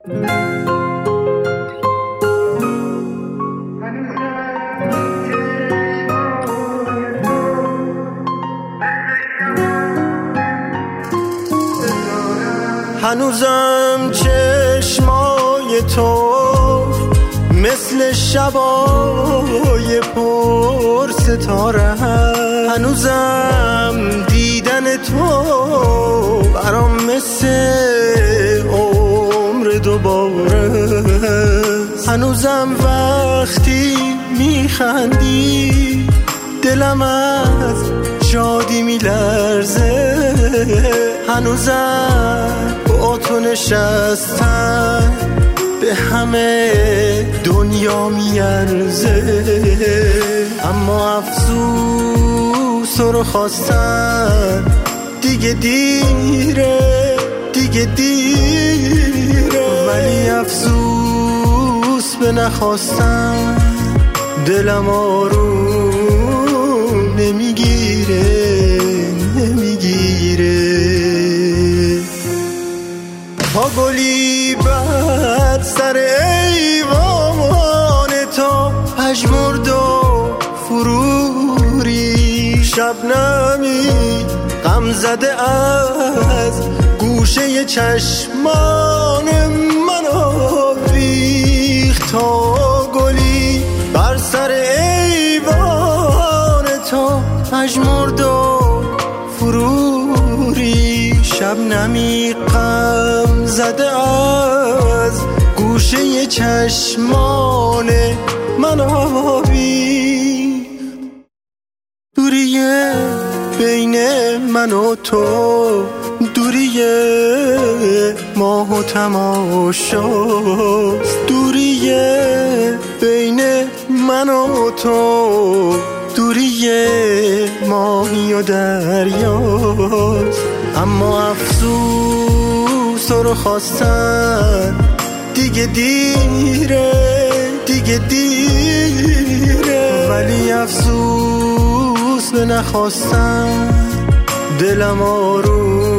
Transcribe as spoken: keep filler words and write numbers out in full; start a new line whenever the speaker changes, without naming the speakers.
هنوزم چشمای تو مثل شبای پر ستاره، هنوزم دیدن تو برام مثل عمر دوباره، هنوزم وقتی میخندی دلم از شادی میلرزه، هنوزم با تو نشستن به همه دنیا میارزه، اما افسوس رو خواستن دیگه دیره دیگه دیره، ولی افسوس به نخواستن دلم آروم نمیگیره نمیگیره. تا گلی بر سر ایوان تو پژمرد و فروری، شبنمی غم زده از گوشه چشمان من آویخت، تا گلی بر سر ایوان تو پژمرد و فروری، شبنمی غم زده از گوشه چشمان من آبی، دوریه بین من و تو، دوریه ماه و تماشاست، دوریه بین من و تو، دوریه ماهی و دریاست، اما افسوس رو خواستن دیگه دیره دیگه دیره، ولی افسوس به نخواستن دلم آروم